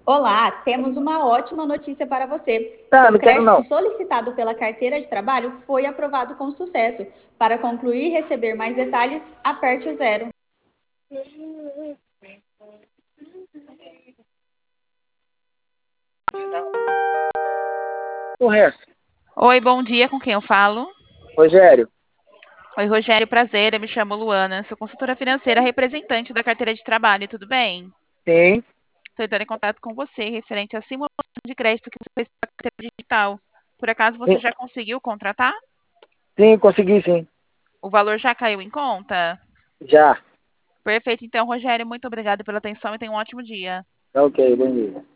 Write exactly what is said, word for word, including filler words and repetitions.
Olá, temos uma ótima notícia para você. Tá, Seu não quero crédito não. solicitado pela carteira de trabalho foi aprovado com sucesso. Para concluir e receber mais detalhes, aperte o zero. O resto. Oi, bom dia, com quem eu falo? Rogério, Oi, Rogério, prazer, eu me chamo Luana, sou consultora financeira, representante da carteira de trabalho, tudo bem? sim, Estou entrando em contato com você referente à simulação de crédito que você fez para a carteira digital. Por acaso você sim, já conseguiu contratar? sim, consegui sim. O valor já caiu em conta? Já. Perfeito, então, Rogério, muito obrigada pela atenção e tenha um ótimo dia. Ok, bom dia.